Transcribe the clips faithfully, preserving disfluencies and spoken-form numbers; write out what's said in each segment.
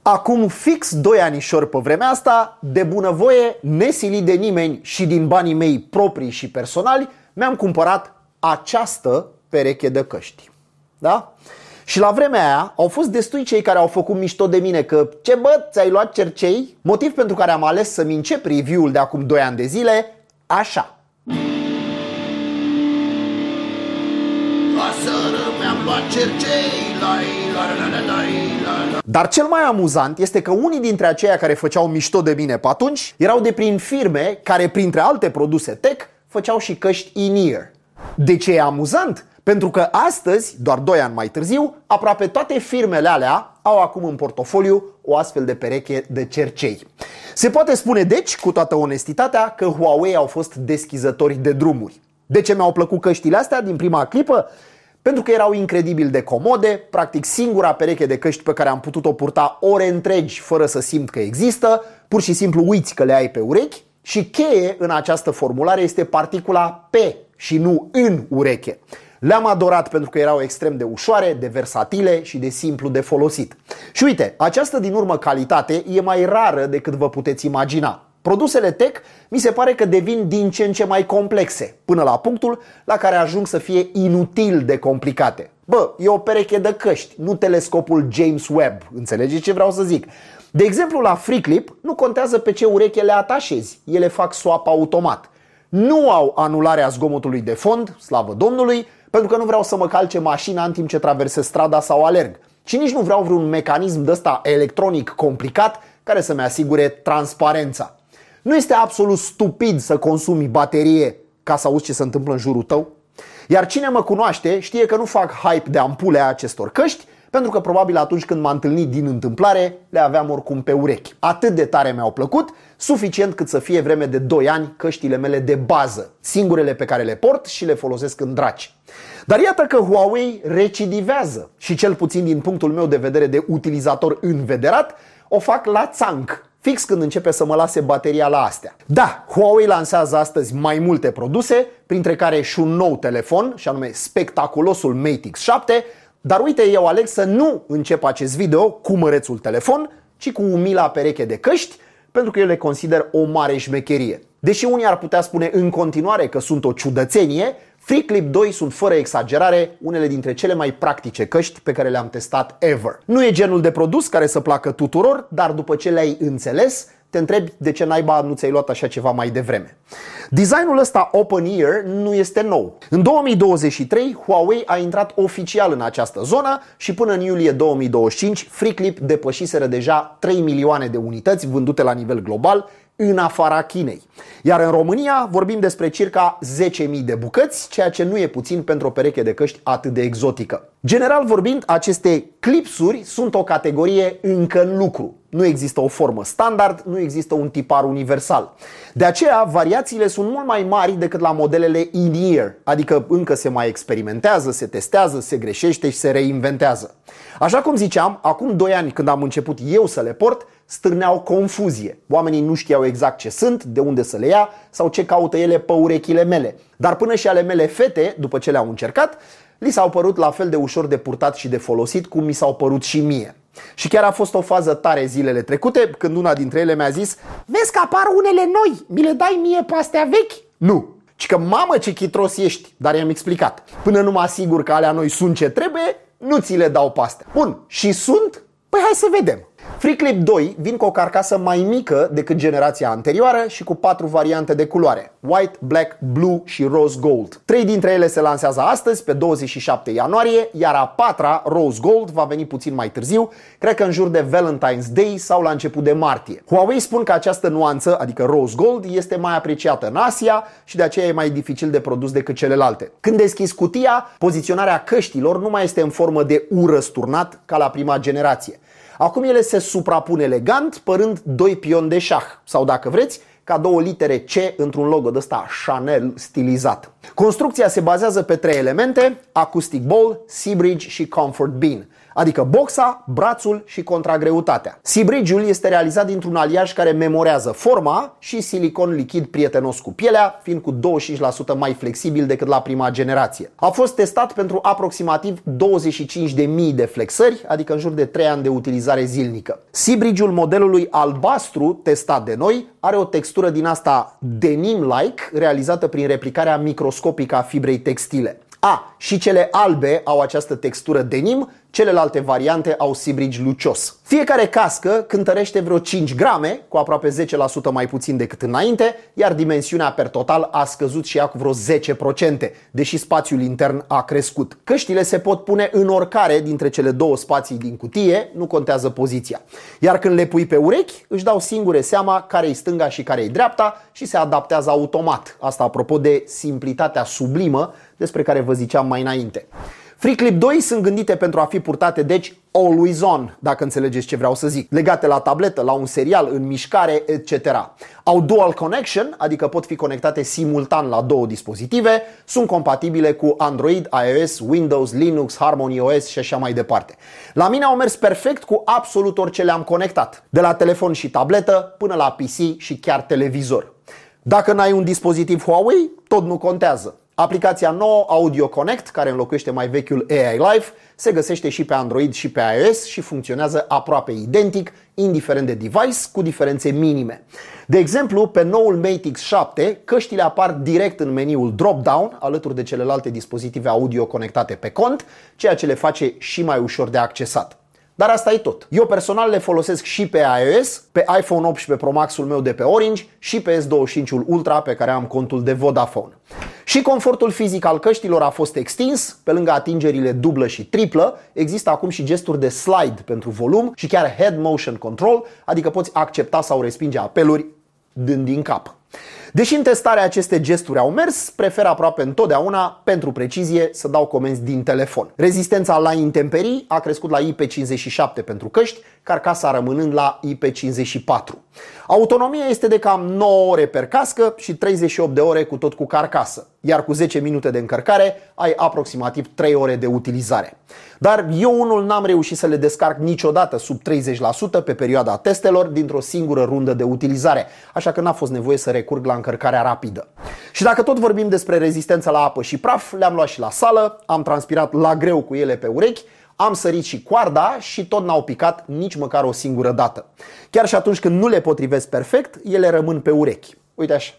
Acum fix doi anișori pe vremea asta, de bunăvoie, nesilit de nimeni și din banii mei proprii și personali, mi-am cumpărat această pereche de căști. Da? Și la vremea aia au fost destui cei care au făcut mișto de mine că ce bă, ți-ai luat cercei? Motiv pentru care am ales să-mi încep review-ul de acum doi ani de zile așa. Dar cel mai amuzant este că unii dintre aceia care făceau mișto de mine pe atunci erau de prin firme care, printre alte produse tech, făceau și căști in-ear. De ce e amuzant? Pentru că astăzi, doar doi ani mai târziu, aproape toate firmele alea au acum în portofoliu o astfel de pereche de cercei. Se poate spune deci, cu toată onestitatea, că Huawei au fost deschizători de drumuri. De ce mi-au plăcut căștile astea din prima clipă? Pentru că erau incredibil de comode, practic singura pereche de căști pe care am putut-o purta ore întregi fără să simt că există, pur și simplu uiți că le ai pe urechi, și cheie în această formulare este particula pe și nu în ureche. Le-am adorat pentru că erau extrem de ușoare, de versatile și de simplu de folosit. Și uite, această din urmă calitate e mai rară decât vă puteți imagina. Produsele tech mi se pare că devin din ce în ce mai complexe, până la punctul la care ajung să fie inutil de complicate. Bă, e o pereche de căști, nu telescopul James Webb, înțelegeți ce vreau să zic? De exemplu, la FreeClip nu contează pe ce ureche le atașezi, ele fac swap automat. Nu au anularea zgomotului de fond, slavă Domnului, pentru că nu vreau să mă calce mașina în timp ce traversez strada sau alerg. Și nici nu vreau vreun mecanism de ăsta electronic complicat care să-mi asigure transparența. Nu este absolut stupid să consumi baterie ca să auzi ce se întâmplă în jurul tău? Iar cine mă cunoaște știe că nu fac hype de ampule a acestor căști, pentru că probabil atunci când m-am întâlnit din întâmplare le aveam oricum pe urechi. Atât de tare mi-au plăcut, suficient cât să fie vreme de doi ani căștile mele de bază, singurele pe care le port și le folosesc în draci. Dar iată că Huawei recidivează și, cel puțin din punctul meu de vedere de utilizator învederat, o fac la țanc, fix când începe să mă lase bateria la astea. Da, Huawei lansează astăzi mai multe produse, printre care și un nou telefon, și anume spectaculosul Mate X șapte, dar uite, eu aleg să nu încep acest video cu mărețul telefon, ci cu umila pereche de căști, pentru că eu le consider o mare șmecherie. Deși unii ar putea spune în continuare că sunt o ciudățenie, FreeClip doi sunt fără exagerare unele dintre cele mai practice căști pe care le-am testat ever. Nu e genul de produs care să placă tuturor, dar după ce le-ai înțeles, te întrebi de ce naiba nu ți-ai luat așa ceva mai devreme. Designul ăsta open ear nu este nou. În două mii douăzeci și trei, Huawei a intrat oficial în această zonă și până în iulie două mii douăzeci și cinci, FreeClip depășiseră deja trei milioane de unități vândute la nivel global, în afara Chinei. Iar în România vorbim despre circa zece mii de bucăți, ceea ce nu e puțin pentru o pereche de căști atât de exotică. General vorbind, aceste clipsuri sunt o categorie încă în lucru. Nu există o formă standard, nu există un tipar universal. De aceea, variațiile sunt mult mai mari decât la modelele in-ear, adică încă se mai experimentează, se testează, se greșește și se reinventează. Așa cum ziceam, acum doi ani când am început eu să le port, stârneau confuzie. Oamenii nu știau exact ce sunt, de unde să le ia sau ce caută ele pe urechile mele. Dar până și ale mele fete, după ce le-au încercat, li s-au părut la fel de ușor de purtat și de folosit cum mi s-au părut și mie. Și chiar a fost o fază tare zilele trecute când una dintre ele mi-a zis: vezi că apar unele noi, mi le dai mie pe astea vechi? Nu, ci că mamă ce chitros ești, dar i-am explicat. Până nu mă asigur că alea noi sunt ce trebuie, nu ți le dau pe astea. Bun, și sunt? Păi hai să vedem. FreeClip doi vin cu o carcasă mai mică decât generația anterioară și cu patru variante de culoare: White, Black, Blue și Rose Gold. Trei dintre ele se lansează astăzi, pe douăzeci și șapte ianuarie, iar a patra, Rose Gold, va veni puțin mai târziu, cred că în jur de Valentine's Day sau la început de martie. Huawei spun că această nuanță, adică Rose Gold, este mai apreciată în Asia și de aceea e mai dificil de produs decât celelalte. Când deschizi cutia, poziționarea căștilor nu mai este în formă de U răsturnat ca la prima generație. Acum ele se suprapun elegant, părând doi pioni de șah, sau dacă vreți, ca două litere C într-un logo de ăsta Chanel stilizat. Construcția se bazează pe trei elemente: Acoustic Ball, Sea Bridge și Comfort Bean. adică boxa, brațul și contragreutatea. Sea-Bridge-ul este realizat dintr-un aliaj care memorează forma și silicon lichid prietenos cu pielea, fiind cu douăzeci și cinci la sută mai flexibil decât la prima generație. A fost testat pentru aproximativ douăzeci și cinci de mii de flexări, adică în jur de trei ani de utilizare zilnică. Sea-Bridge-ul modelului albastru testat de noi are o textură din asta denim-like, realizată prin replicarea microscopică a fibrei textile. A, și cele albe au această textură denim, celelalte variante au Sea-Bridge lucios. Fiecare cască cântărește vreo cinci grame, cu aproape zece la sută mai puțin decât înainte, iar dimensiunea per total a scăzut și ea cu vreo zece la sută, deși spațiul intern a crescut. Căștile se pot pune în oricare dintre cele două spații din cutie, nu contează poziția. Iar când le pui pe urechi, își dau singure seama care-i stânga și care-i dreapta și se adaptează automat. Asta apropo de simplitatea sublimă despre care vă ziceam mai înainte. FreeClip doi sunt gândite pentru a fi purtate, deci always on, dacă înțelegeți ce vreau să zic, legate la tabletă, la un serial, în mișcare, et cetera. Au dual connection, adică pot fi conectate simultan la două dispozitive, sunt compatibile cu Android, iOS, Windows, Linux, Harmony O S și așa mai departe. La mine au mers perfect cu absolut orice le-am conectat, de la telefon și tabletă până la P C și chiar televizor. Dacă n-ai un dispozitiv Huawei, tot nu contează. Aplicația nouă Audio Connect, care înlocuiește mai vechiul A I Life, se găsește și pe Android și pe iOS și funcționează aproape identic, indiferent de device, cu diferențe minime. De exemplu, pe noul Mate X șapte, căștile apar direct în meniul drop-down, alături de celelalte dispozitive audio conectate pe cont, ceea ce le face și mai ușor de accesat. Dar asta e tot. Eu personal le folosesc și pe iOS, pe iPhone optsprezece Pro Max-ul meu de pe Orange și pe S douăzeci și cinci Ultra pe care am contul de Vodafone. Și confortul fizic al căștilor a fost extins, pe lângă atingerile dublă și triplă, există acum și gesturi de slide pentru volum și chiar head motion control, adică poți accepta sau respinge apeluri dând din cap. Deși în testarea aceste gesturi au mers, prefer aproape întotdeauna, pentru precizie, să dau comenzi din telefon. Rezistența la intemperii a crescut la I P cincizeci și șapte pentru căști, carcasa rămânând la I P cincizeci și patru. Autonomia este de cam nouă ore per cască și treizeci și opt de ore cu tot cu carcasă, iar cu zece minute de încărcare ai aproximativ trei ore de utilizare. Dar eu unul n-am reușit să le descarc niciodată sub treizeci la sută pe perioada testelor dintr-o singură rundă de utilizare, așa că n-a fost nevoie să recurg la încărcarea rapidă. Și dacă tot vorbim despre rezistența la apă și praf, le-am luat și la sală, am transpirat la greu cu ele pe urechi, am sărit și coarda și tot n-au picat nici măcar o singură dată. Chiar și atunci când nu le potrivesc perfect, ele rămân pe urechi. Uite așa.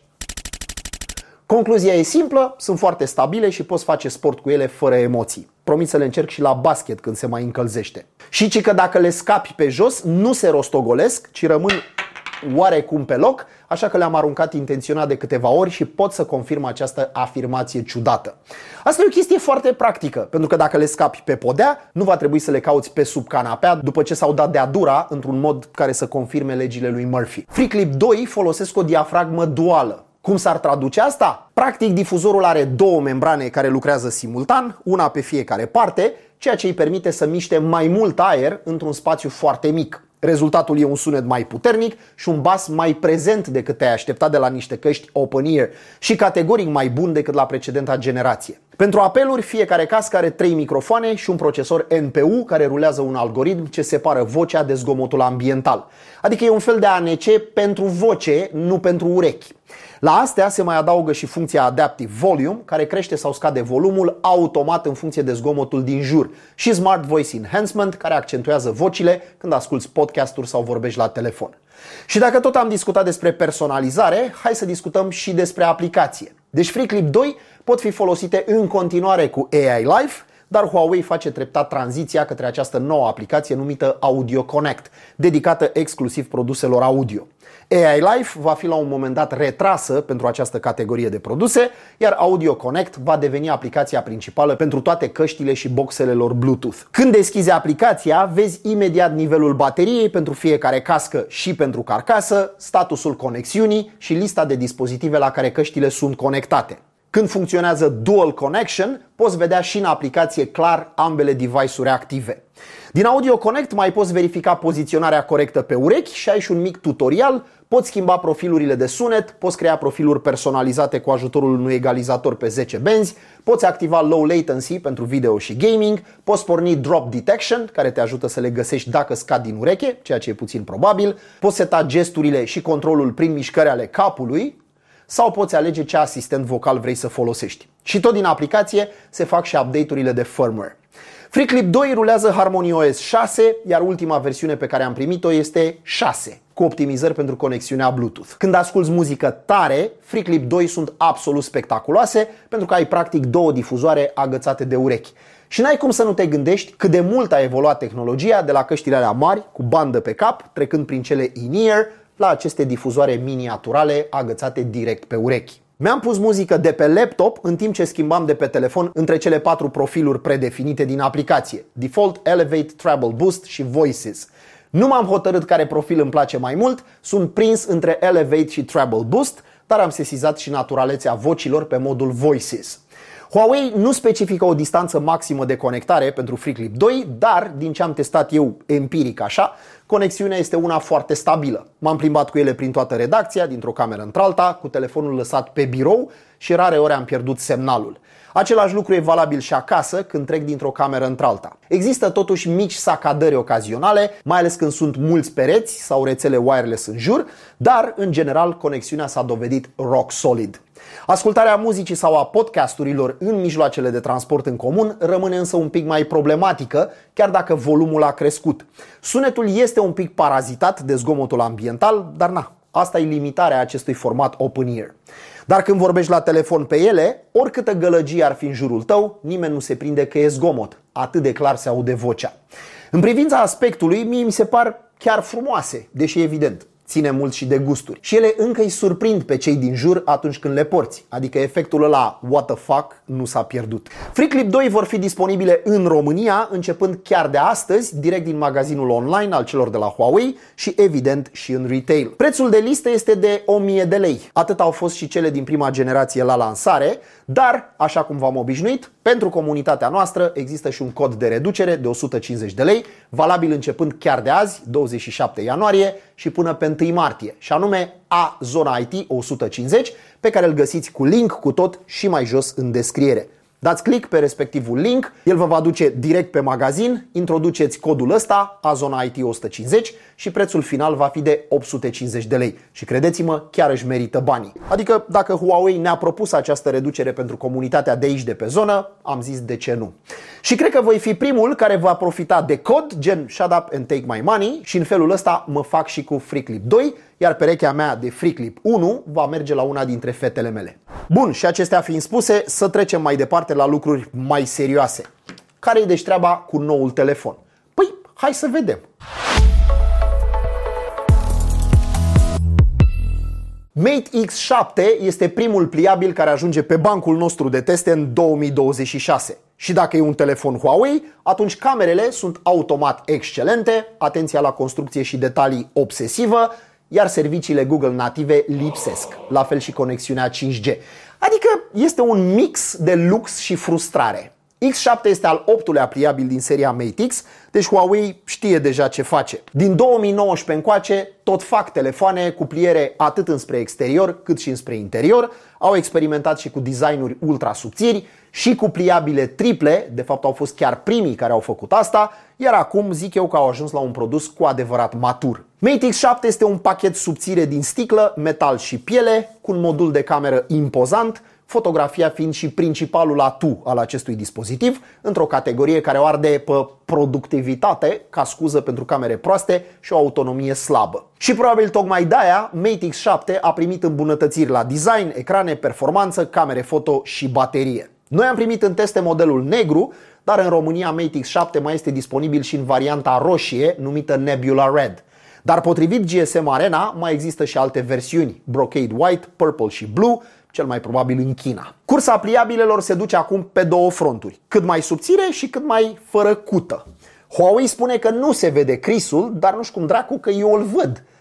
Concluzia e simplă, sunt foarte stabile și poți face sport cu ele fără emoții. Promit să le încerc și la basket când se mai încălzește. Și ci că dacă le scapi pe jos, nu se rostogolesc, ci rămân oarecum pe loc, așa că le-am aruncat intenționat de câteva ori și pot să confirm această afirmație ciudată. Asta e o chestie foarte practică, pentru că dacă le scapi pe podea, nu va trebui să le cauți pe sub canapea după ce s-au dat de-a dura într-un mod care să confirme legile lui Murphy. FreeClip doi folosesc o diafragmă duală. Cum s-ar traduce asta? Practic, difuzorul are două membrane care lucrează simultan, una pe fiecare parte, ceea ce îi permite să miște mai mult aer într-un spațiu foarte mic. Rezultatul e un sunet mai puternic și un bas mai prezent decât te-ai așteptat de la niște căști open ear și categoric mai bun decât la precedenta generație. Pentru apeluri, fiecare cască are trei microfoane și un procesor N P U care rulează un algoritm ce separă vocea de zgomotul ambiental. Adică e un fel de A N C pentru voce, nu pentru urechi. La astea se mai adaugă și funcția Adaptive Volume, care crește sau scade volumul automat în funcție de zgomotul din jur, și Smart Voice Enhancement, care accentuează vocile când asculți podcasturi sau vorbești la telefon. Și dacă tot am discutat despre personalizare, hai să discutăm și despre aplicație. Deci FreeClip doi pot fi folosite în continuare cu A I Life, dar Huawei face treptat tranziția către această nouă aplicație numită Audio Connect, dedicată exclusiv produselor audio. A I Life va fi la un moment dat retrasă pentru această categorie de produse, iar Audio Connect va deveni aplicația principală pentru toate căștile și boxele lor Bluetooth. Când deschizi aplicația, vezi imediat nivelul bateriei pentru fiecare cască și pentru carcasă, statusul conexiunii și lista de dispozitive la care căștile sunt conectate. Când funcționează Dual Connection, poți vedea și în aplicație clar ambele device-uri active. Din Audio Connect mai poți verifica poziționarea corectă pe urechi și ai și un mic tutorial. Poți schimba profilurile de sunet, poți crea profiluri personalizate cu ajutorul unui egalizator pe zece benzi, poți activa Low Latency pentru video și gaming, poți porni Drop Detection, care te ajută să le găsești dacă scad din ureche, ceea ce e puțin probabil, poți seta gesturile și controlul prin mișcări ale capului, sau poți alege ce asistent vocal vrei să folosești. Și tot din aplicație se fac și update-urile de firmware. FreeClip doi rulează HarmonyOS șase, iar ultima versiune pe care am primit-o este șase, cu optimizări pentru conexiunea Bluetooth. Când asculți muzică tare, FreeClip doi sunt absolut spectaculoase, pentru că ai practic două difuzoare agățate de urechi. Și n-ai cum să nu te gândești cât de mult a evoluat tehnologia de la căștile alea mari, cu bandă pe cap, trecând prin cele in-ear, la aceste difuzoare miniaturale agățate direct pe urechi. Mi-am pus muzică de pe laptop în timp ce schimbam de pe telefon între cele patru profiluri predefinite din aplicație: Default, Elevate, Treble Boost și Voices. Nu m-am hotărât care profil îmi place mai mult, sunt prins între Elevate și Treble Boost, dar am sesizat și naturalețea vocilor pe modul Voices. Huawei nu specifică o distanță maximă de conectare pentru FreeClip doi, dar din ce am testat eu empiric așa, conexiunea este una foarte stabilă. M-am plimbat cu ele prin toată redacția, dintr-o cameră într-alta, cu telefonul lăsat pe birou și rare ori am pierdut semnalul. Același lucru e valabil și acasă când trec dintr-o cameră într-alta. Există totuși mici sacadări ocazionale, mai ales când sunt mulți pereți sau rețele wireless în jur, dar în general conexiunea s-a dovedit rock solid. Ascultarea muzicii sau a podcasturilor în mijloacele de transport în comun rămâne însă un pic mai problematică, chiar dacă volumul a crescut. Sunetul este un pic parazitat de zgomotul ambiental, dar na, asta e limitarea acestui format open ear. Dar când vorbești la telefon pe ele, oricâtă gălăgie ar fi în jurul tău, nimeni nu se prinde că e zgomot. Atât de clar se aude vocea. În privința aspectului, mie mi se par chiar frumoase, deși evident ține mult și de gusturi. Și ele încă îi surprind pe cei din jur atunci când le porți. Adică efectul ăla what the fuck nu s-a pierdut. FreeClip doi vor fi disponibile în România începând chiar de astăzi, direct din magazinul online al celor de la Huawei și evident și în retail. Prețul de listă este de o mie de lei. Atât au fost și cele din prima generație la lansare, dar, așa cum v-am obișnuit, pentru comunitatea noastră există și un cod de reducere de o sută cincizeci de lei, valabil începând chiar de azi, douăzeci și șapte ianuarie, și până pe întâi martie, și anume A Zona I T o sută cincizeci, pe care îl găsiți cu link cu tot și mai jos în descriere. Dați click pe respectivul link, el vă va duce direct pe magazin, introduceți codul ăsta, A Zona I T o sută cincizeci, și prețul final va fi de opt sute cincizeci de lei. Și credeți-mă, chiar își merită banii. Adică dacă Huawei ne-a propus această reducere pentru comunitatea de aici de pe zonă, am zis de ce nu. Și cred că voi fi primul care va profita de cod, gen shut up and take my money, și în felul ăsta mă fac și cu FreeClip doi, iar perechea mea de FreeClip unu va merge la una dintre fetele mele. Bun, și acestea fiind spuse, să trecem mai departe la lucruri mai serioase. Care-i deci treaba cu noul telefon? Păi, hai să vedem. Mate X șapte este primul pliabil care ajunge pe bancul nostru de teste în două mii douăzeci și șase. Și dacă e un telefon Huawei, atunci camerele sunt automat excelente, atenția la construcție și detalii obsesivă, iar serviciile Google native lipsesc, la fel și conexiunea cinci G. Adică este un mix de lux și frustrare. X șapte este al optulea pliabil din seria Mate X, deci Huawei știe deja ce face. Din două mii nouăsprezece încoace tot fac telefoane cu pliere atât înspre exterior cât și înspre interior, au experimentat și cu designuri ultra subțiri și cu pliabile triple, de fapt au fost chiar primii care au făcut asta, iar acum zic eu că au ajuns la un produs cu adevărat matur. Mate X șapte este un pachet subțire din sticlă, metal și piele, cu un modul de cameră impozant, fotografia fiind și principalul atu al acestui dispozitiv, într-o categorie care o arde pe productivitate ca scuză pentru camere proaste și o autonomie slabă. Și probabil tocmai de-aia Mate X șapte a primit îmbunătățiri la design, ecrane, performanță, camere foto și baterie. Noi am primit în teste modelul negru, dar în România Mate X șapte mai este disponibil și în varianta roșie, numită Nebula Red. Dar potrivit G S M Arena mai există și alte versiuni, Brocade White, Purple și Blue, cel mai probabil în China. Cursa pliabilelor se duce acum pe două fronturi, cât mai subțire și cât mai fără cută. Huawei spune că nu se vede crisul, dar nu știu cum dracu că eu îl văd.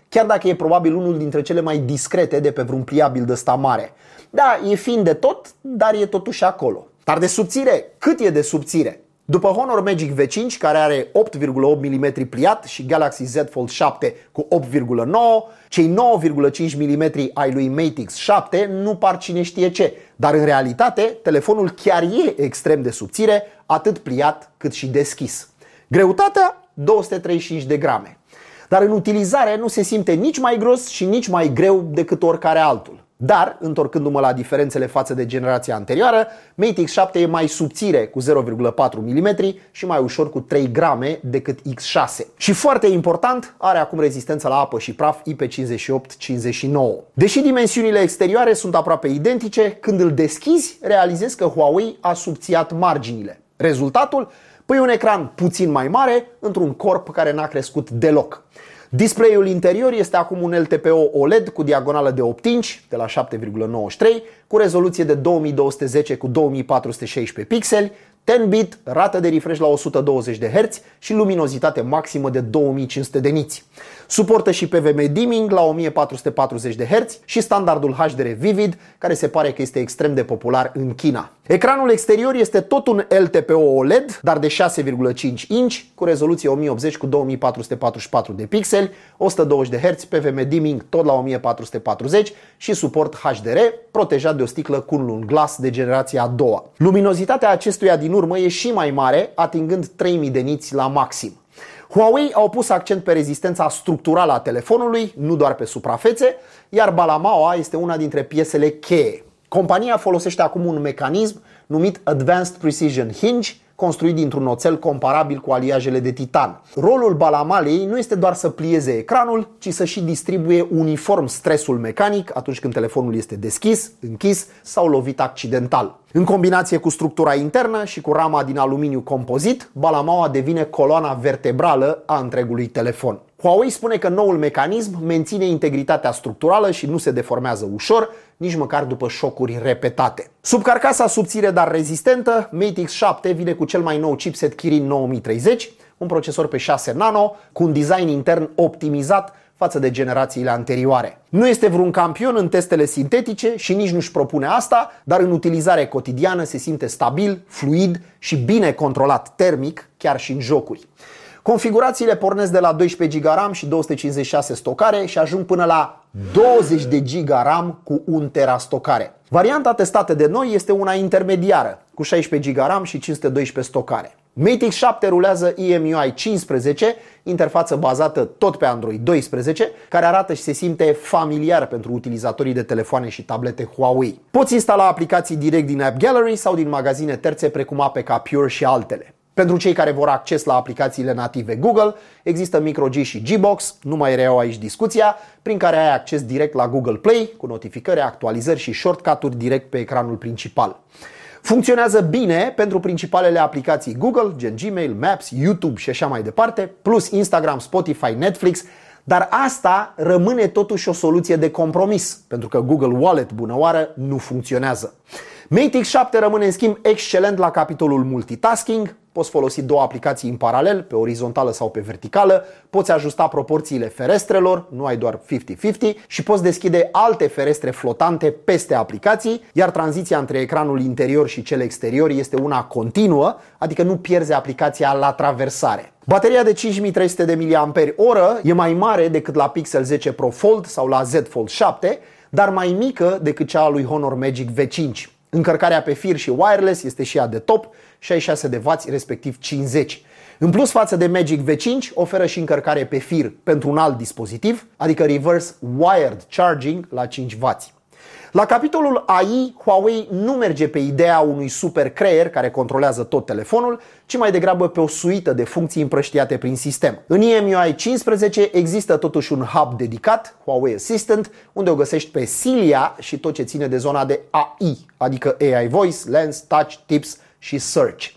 chiar dacă e probabil unul dintre cele mai discrete de pe vreun pliabil de ăsta mare. Da, e fin de tot, dar e totuși acolo. Dar de subțire, cât e de subțire? După Honor Magic V cinci, care are opt virgulă opt milimetri pliat, și Galaxy Z Fold șapte cu opt virgulă nouă, cei nouă virgulă cinci milimetri ai lui Mate X șapte nu par cine știe ce, dar în realitate telefonul chiar e extrem de subțire, atât pliat cât și deschis. Greutatea? două sute treizeci și cinci de grame. Dar în utilizare nu se simte nici mai gros și nici mai greu decât oricare altul. Dar, întorcându-mă la diferențele față de generația anterioară, Mate X șapte e mai subțire cu zero virgulă patru milimetri și mai ușor cu trei grame decât X șase. Și foarte important, are acum rezistență la apă și praf I P cincizeci și opt cincizeci și nouă. Deși dimensiunile exterioare sunt aproape identice, când îl deschizi, realizezi că Huawei a subțiat marginile. Rezultatul? Păi un ecran puțin mai mare într-un corp care n-a crescut deloc. Display-ul interior este acum un L T P O O L E D cu diagonală de opt inch de la șapte virgulă nouăzeci și trei, cu rezoluție de două mii două sute zece cu două mii patru sute șaisprezece pixeli, zece bit, rată de refresh la o sută douăzeci de herți și luminozitate maximă de două mii cinci sute de niți. Suportă și P V M dimming la o mie patru sute patruzeci de herți și standardul H D R Vivid, care se pare că este extrem de popular în China. Ecranul exterior este tot un L T P O O L E D, dar de șase virgulă cinci inch, cu rezoluție o mie optzeci cu două mii patru sute patruzeci și patru de pixeli, o sută douăzeci de herți, P V M dimming tot la o mie patru sute patruzeci și suport H D R, protejat de o sticlă Kunlun Glass de generația a doua. Luminozitatea acestuia din urmă e și mai mare, atingând trei mii de niți la maxim. Huawei au pus accent pe rezistența structurală a telefonului, nu doar pe suprafețe, iar balamaua este una dintre piesele cheie. Compania folosește acum un mecanism numit Advanced Precision Hinge, construit dintr-un oțel comparabil cu aliajele de titan. Rolul balamalei nu este doar să plieze ecranul, ci să și distribuie uniform stresul mecanic atunci când telefonul este deschis, închis sau lovit accidental. În combinație cu structura internă și cu rama din aluminiu compozit, balamaua devine coloana vertebrală a întregului telefon. Huawei spune că noul mecanism menține integritatea structurală și nu se deformează ușor, nici măcar după șocuri repetate. Sub carcasa subțire, dar rezistentă, Mate X șapte vine cu cel mai nou chipset Kirin nouă mii treizeci, un procesor pe șase nano, cu un design intern optimizat față de generațiile anterioare. Nu este vreun campion în testele sintetice și nici nu-și propune asta, dar în utilizare cotidiană se simte stabil, fluid și bine controlat termic, chiar și în jocuri. Configurațiile pornesc de la doisprezece giga RAM și două sute cincizeci și șase stocare și ajung până la douăzeci de giga RAM cu un tera stocare. Varianta testată de noi este una intermediară, cu șaisprezece giga RAM și cinci sute doisprezece stocare. Mate X șapte rulează E M U I cincisprezece, interfață bazată tot pe Android doisprezece, care arată și se simte familiar pentru utilizatorii de telefoane și tablete Huawei. Poți instala aplicații direct din App Gallery sau din magazine terțe precum A P K Pure și altele. Pentru cei care vor acces la aplicațiile native Google, există MicroG și Gbox, nu mai reiau aici discuția, prin care ai acces direct la Google Play, cu notificări, actualizări și shortcut-uri direct pe ecranul principal. Funcționează bine pentru principalele aplicații Google, gen Gmail, Maps, YouTube și așa mai departe, plus Instagram, Spotify, Netflix, dar asta rămâne totuși o soluție de compromis, pentru că Google Wallet, bunăoară, nu funcționează. Mate X șapte rămâne în schimb excelent la capitolul multitasking, poți folosi două aplicații în paralel, pe orizontală sau pe verticală, poți ajusta proporțiile ferestrelor, nu ai doar cincizeci cincizeci, și poți deschide alte ferestre flotante peste aplicații, iar tranziția între ecranul interior și cel exterior este una continuă, adică nu pierzi aplicația la traversare. Bateria de cinci mii trei sute de miliamperi oră e mai mare decât la Pixel zece Pro Fold sau la Z Fold șapte, dar mai mică decât cea a lui Honor Magic V cinci. Încărcarea pe fir și wireless este și ea de top, șaizeci și șase de wați, respectiv cincizeci. În plus față de Magic V cinci, oferă și încărcare pe fir pentru un alt dispozitiv, adică reverse wired charging la cinci wați. La capitolul A I, Huawei nu merge pe ideea unui super creier care controlează tot telefonul, ci mai degrabă pe o suită de funcții împrăștiate prin sistem. În E M U I cincisprezece există totuși un hub dedicat, Huawei Assistant, unde o găsești pe Cilia și tot ce ține de zona de A I, adică A I Voice, Lens, Touch, Tips și Search.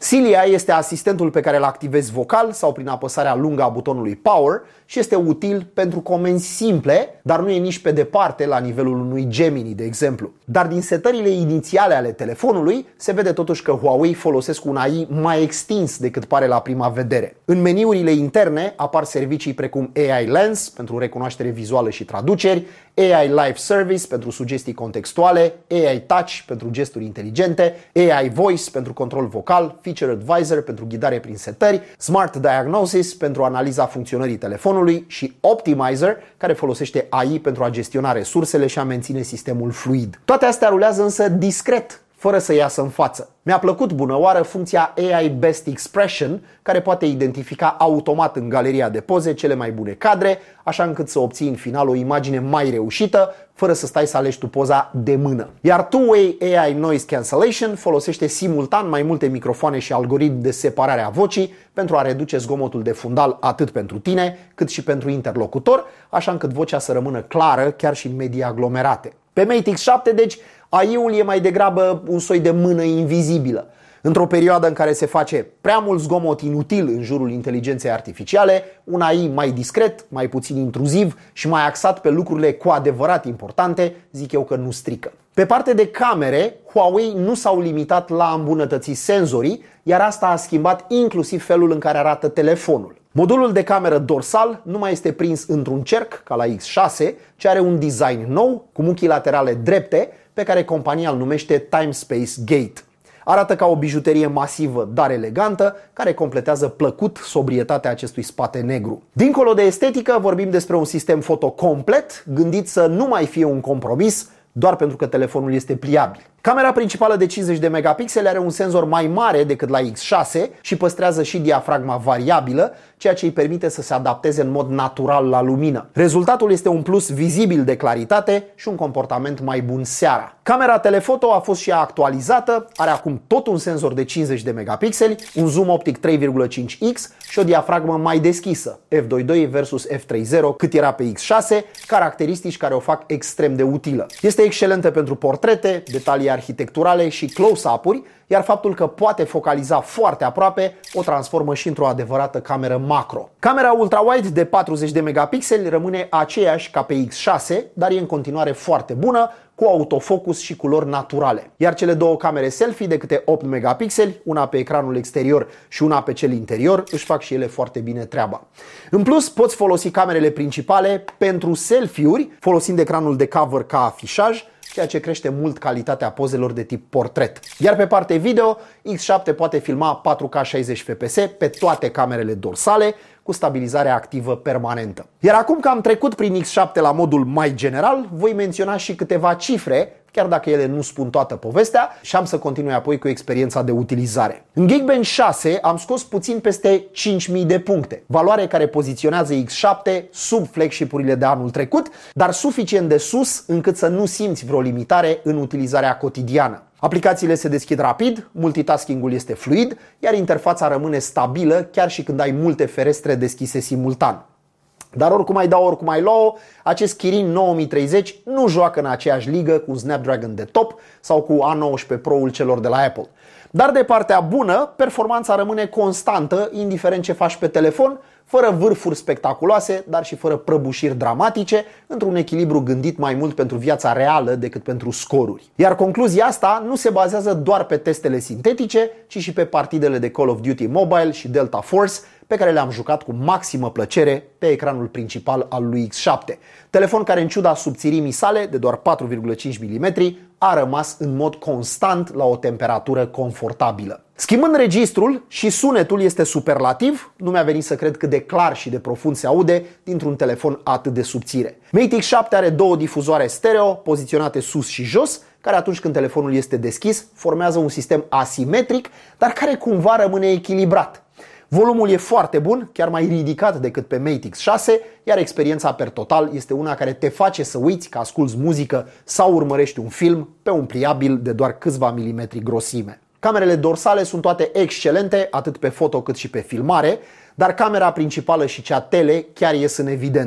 Cilia este asistentul pe care îl activezi vocal sau prin apăsarea lungă a butonului Power și este util pentru comenzi simple, dar nu e nici pe departe la nivelul unui Gemini, de exemplu. Dar din setările inițiale ale telefonului se vede totuși că Huawei folosesc un A I mai extins decât pare la prima vedere. În meniurile interne apar servicii precum A I Lens pentru recunoaștere vizuală și traduceri, A I Live Service pentru sugestii contextuale, A I Touch pentru gesturi inteligente, A I Voice pentru control vocal, Feature Advisor pentru ghidare prin setări, Smart Diagnosis pentru analiza funcționării telefonului și Optimizer care folosește A I pentru a gestiona resursele și a menține sistemul fluid. Toate astea rulează însă discret, fără să iasă în față. Mi-a plăcut bună oară funcția A I Best Expression, care poate identifica automat în galeria de poze cele mai bune cadre, așa încât să obții în final o imagine mai reușită, fără să stai să alegi tu poza de mână. Iar Two-Way A I Noise Cancellation folosește simultan mai multe microfoane și algoritmi de separare a vocii pentru a reduce zgomotul de fundal atât pentru tine, cât și pentru interlocutor, așa încât vocea să rămână clară chiar și în medii aglomerate. Pe Mate X șapte, deci, A I-ul e mai degrabă un soi de mână invizibilă. Într-o perioadă în care se face prea mult zgomot inutil în jurul inteligenței artificiale, un A I mai discret, mai puțin intruziv și mai axat pe lucrurile cu adevărat importante, zic eu că nu strică. Pe parte de camere, Huawei nu s-au limitat la a îmbunătăți senzorii, iar asta a schimbat inclusiv felul în care arată telefonul. Modulul de cameră dorsal nu mai este prins într-un cerc, ca la X șase, ci are un design nou, cu muchii laterale drepte, pe care compania îl numește Time Space Gate. Arată ca o bijuterie masivă, dar elegantă, care completează plăcut sobrietatea acestui spate negru. Dincolo de estetică, vorbim despre un sistem foto complet, gândit să nu mai fie un compromis, doar pentru că telefonul este pliabil. Camera principală de cincizeci de megapixeli are un senzor mai mare decât la X șase și păstrează și diafragma variabilă, ceea ce îi permite să se adapteze în mod natural la lumină. Rezultatul este un plus vizibil de claritate și un comportament mai bun seara. Camera telefoto a fost și ea actualizată, are acum tot un senzor de cincizeci de megapixeli, un zoom optic trei virgulă cinci x și o diafragmă mai deschisă, F doi virgulă doi versus F trei virgulă zero, cât era pe X șase, caracteristici care o fac extrem de utilă. Este excelentă pentru portrete, detalii arhitecturale și close-up-uri, iar faptul că poate focaliza foarte aproape o transformă și într-o adevărată cameră macro. Camera ultra-wide de patruzeci de megapixeli rămâne aceeași ca pe X șase, dar e în continuare foarte bună, cu autofocus și culori naturale. Iar cele două camere selfie de câte opt megapixeli, una pe ecranul exterior și una pe cel interior, își fac și ele foarte bine treaba. În plus, poți folosi camerele principale pentru selfie-uri, folosind ecranul de cover ca afișaj, ceea ce crește mult calitatea pozelor de tip portret. Iar pe partea video, X șapte poate filma patru K șaizeci F P S pe toate camerele dorsale, cu stabilizare activă permanentă. Iar acum că am trecut prin X șapte la modul mai general, voi menționa și câteva cifre, chiar dacă ele nu spun toată povestea, și am să continui apoi cu experiența de utilizare. În Geekbench șase am scos puțin peste cinci mii de puncte, valoare care poziționează X șapte sub flagship-urile de anul trecut, dar suficient de sus încât să nu simți vreo limitare în utilizarea cotidiană. Aplicațiile se deschid rapid, multitasking-ul este fluid, iar interfața rămâne stabilă chiar și când ai multe ferestre deschise simultan. Dar oricum ai dau, oricum ai lua, acest Kirin nouă mii treizeci nu joacă în aceeași ligă cu Snapdragon de top sau cu A nouăsprezece Pro-ul celor de la Apple. Dar de partea bună, performanța rămâne constantă, indiferent ce faci pe telefon, fără vârfuri spectaculoase, dar și fără prăbușiri dramatice, într-un echilibru gândit mai mult pentru viața reală decât pentru scoruri. Iar concluzia asta nu se bazează doar pe testele sintetice, ci și pe partidele de Call of Duty Mobile și Delta Force, pe care le-am jucat cu maximă plăcere pe ecranul principal al lui X șapte. Telefon care, în ciuda subțirimii sale de doar patru virgulă cinci milimetri, a rămas în mod constant la o temperatură confortabilă. Schimbând registrul, și sunetul este superlativ, nu mi-a venit să cred cât de clar și de profund se aude dintr-un telefon atât de subțire. Mate X șapte are două difuzoare stereo poziționate sus și jos, care atunci când telefonul este deschis formează un sistem asimetric, dar care cumva rămâne echilibrat. Volumul e foarte bun, chiar mai ridicat decât pe Mate X șase, iar experiența per total este una care te face să uiți că asculți muzică sau urmărești un film pe un pliabil de doar câțiva milimetri grosime. Camerele dorsale sunt toate excelente, atât pe foto cât și pe filmare, dar camera principală și cea tele chiar ies în evidență.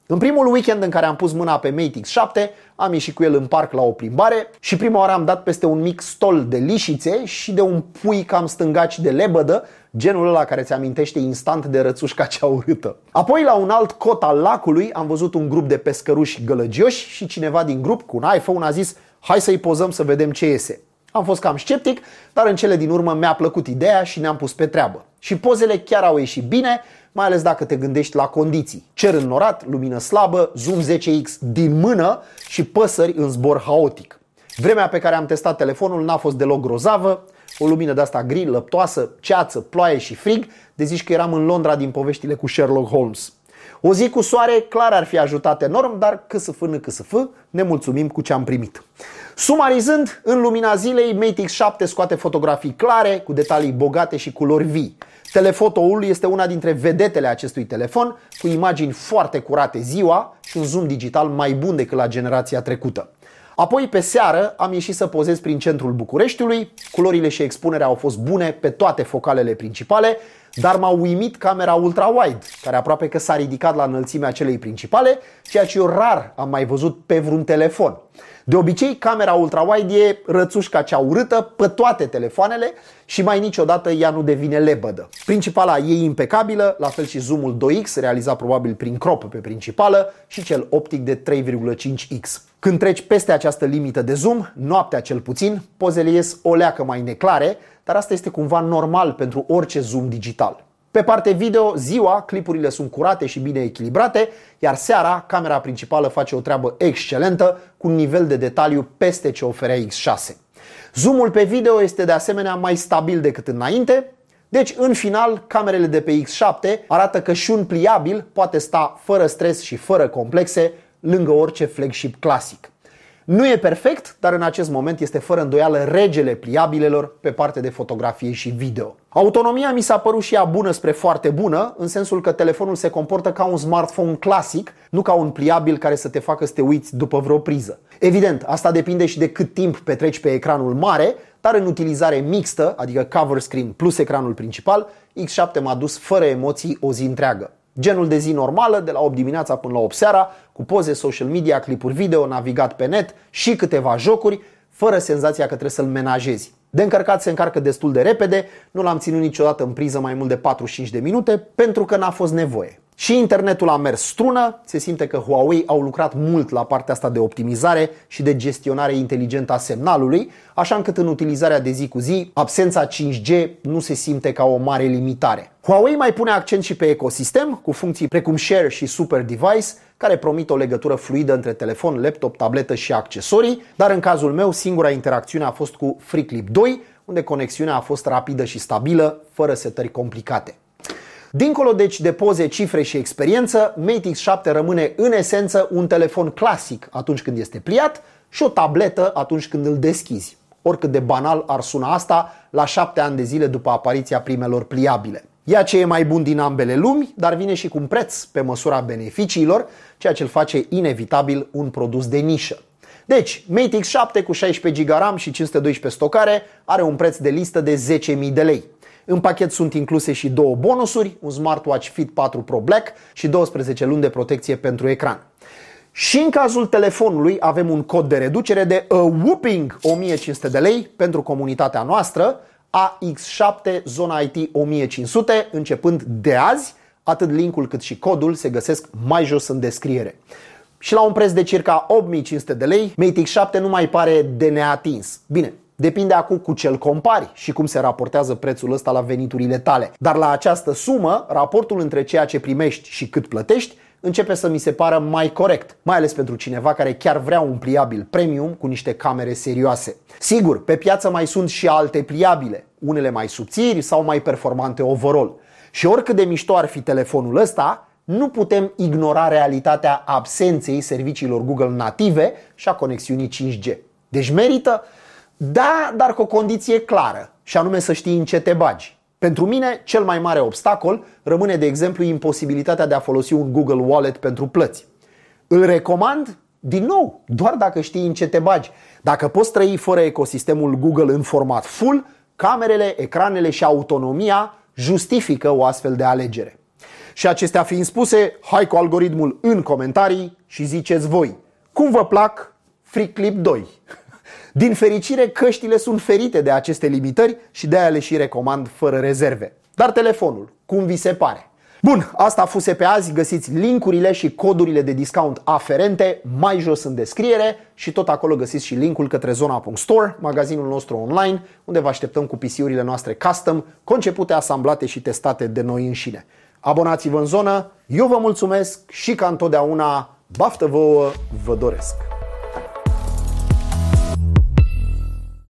În primul weekend în care am pus mâna pe Mate X șapte, am ieșit cu el în parc la o plimbare și prima oară am dat peste un mic stol de lișițe și de un pui cam stângaci de lebădă, genul ăla care ți amintește instant de rățușca cea urâtă. Apoi la un alt cot al lacului am văzut un grup de pescăruși gălăgioși și cineva din grup cu un iPhone a zis: hai să-i pozăm să vedem ce iese. Am fost cam sceptic, dar în cele din urmă mi-a plăcut ideea și ne-am pus pe treabă. Și pozele chiar au ieșit bine, mai ales dacă te gândești la condiții. Cer înnorat, lumină slabă, zoom zece x din mână și păsări în zbor haotic. Vremea pe care am testat telefonul n-a fost deloc grozavă, o lumină de asta gri, lăptoasă, ceață, ploaie și frig, de zici că eram în Londra din poveștile cu Sherlock Holmes. O zi cu soare clar ar fi ajutat enorm, dar câsf n câsf, ne mulțumim cu ce am primit. Sumarizând, în lumina zilei, Mate X șapte scoate fotografii clare, cu detalii bogate și culori vii. Telefotoul este una dintre vedetele acestui telefon, cu imagini foarte curate ziua și un zoom digital mai bun decât la generația trecută. Apoi, pe seară, am ieșit să pozez prin centrul Bucureștiului, culorile și expunerea au fost bune pe toate focalele principale, dar m-a uimit camera ultra-wide, care aproape că s-a ridicat la înălțimea celei principale, ceea ce eu rar am mai văzut pe vreun telefon. De obicei, camera ultra-wide e rățușca cea urâtă pe toate telefoanele și mai niciodată ea nu devine lebădă. Principala e impecabilă, la fel și zoomul doi x, realizat probabil prin crop pe principală, și cel optic de trei virgulă cinci x. Când treci peste această limită de zoom, noaptea cel puțin, pozele ies o leacă mai neclare, dar asta este cumva normal pentru orice zoom digital. Pe partea video, ziua, clipurile sunt curate și bine echilibrate, iar seara, camera principală face o treabă excelentă, cu un nivel de detaliu peste ce oferea X șase. Zoomul pe video este de asemenea mai stabil decât înainte, deci în final, camerele de pe X șapte arată că și un pliabil poate sta fără stres și fără complexe lângă orice flagship clasic. Nu e perfect, dar în acest moment este fără îndoială regele pliabilelor pe partea de fotografie și video. Autonomia mi s-a părut și ea bună spre foarte bună, în sensul că telefonul se comportă ca un smartphone clasic, nu ca un pliabil care să te facă să te uiți după vreo priză. Evident, asta depinde și de cât timp petreci pe ecranul mare, dar în utilizare mixtă, adică cover screen plus ecranul principal, X șapte m-a dus fără emoții o zi întreagă. Genul de zi normală, de la opt dimineața până la opt seara, cu poze, social media, clipuri video, navigat pe net și câteva jocuri, fără senzația că trebuie să-l menajezi. De încărcat se încarcă destul de repede, nu l-am ținut niciodată în priză mai mult de patruzeci și cinci de minute, pentru că n-a fost nevoie. Și internetul a mers strună, se simte că Huawei au lucrat mult la partea asta de optimizare și de gestionare inteligentă a semnalului, așa încât în utilizarea de zi cu zi, absența cinci G nu se simte ca o mare limitare. Huawei mai pune accent și pe ecosistem, cu funcții precum Share și Super Device, care promit o legătură fluidă între telefon, laptop, tabletă și accesorii, dar în cazul meu singura interacțiune a fost cu FreeClip doi, unde conexiunea a fost rapidă și stabilă, fără setări complicate. Dincolo deci de poze, cifre și experiență, Mate X șapte rămâne în esență un telefon clasic atunci când este pliat și o tabletă atunci când îl deschizi. Oricât de banal ar suna asta la șapte ani de zile după apariția primelor pliabile. Ia ce e mai bun din ambele lumi, dar vine și cu un preț pe măsura beneficiilor, ceea ce îl face inevitabil un produs de nișă. Deci, Mate X șapte cu șaisprezece giga RAM și cinci sute doisprezece stocare are un preț de listă de zece mii de lei. În pachet sunt incluse și două bonusuri, un smartwatch Fit patru Pro Black și douăsprezece luni de protecție pentru ecran. Și în cazul telefonului avem un cod de reducere de a whooping o mie cinci sute de lei pentru comunitatea noastră, A X șapte Zona I T o mie cinci sute, începând de azi, atât linkul cât și codul se găsesc mai jos în descriere. Și la un preț de circa opt mii cinci sute de lei, Mate X șapte nu mai pare de neatins. Bine, depinde acum cu ce-l compari și cum se raportează prețul ăsta la veniturile tale. Dar la această sumă, raportul între ceea ce primești și cât plătești începe să mi se pară mai corect, mai ales pentru cineva care chiar vrea un pliabil premium cu niște camere serioase. Sigur, pe piață mai sunt și alte pliabile, unele mai subțiri sau mai performante overall. Și oricât de mișto ar fi telefonul ăsta, nu putem ignora realitatea absenței serviciilor Google native și a conexiunii cinci G. Deci merită? Da, dar cu o condiție clară, și anume să știi în ce te bagi. Pentru mine, cel mai mare obstacol rămâne, de exemplu, imposibilitatea de a folosi un Google Wallet pentru plăți. Îl recomand? Din nou, doar dacă știi în ce te bagi. Dacă poți trăi fără ecosistemul Google în format full, camerele, ecranele și autonomia justifică o astfel de alegere. Și acestea fiind spuse, hai cu algoritmul în comentarii și ziceți voi cum vă plac FreeClip doi. Din fericire, căștile sunt ferite de aceste limitări și de-aia le și recomand fără rezerve. Dar telefonul, cum vi se pare? Bun, asta a fost pe azi, găsiți linkurile și codurile de discount aferente mai jos în descriere și tot acolo găsiți și linkul către zona punct store, magazinul nostru online, unde vă așteptăm cu P C-urile noastre custom, concepute, asamblate și testate de noi înșine. Abonați-vă în zonă, eu vă mulțumesc și ca întotdeauna, baftă vouă, vă doresc!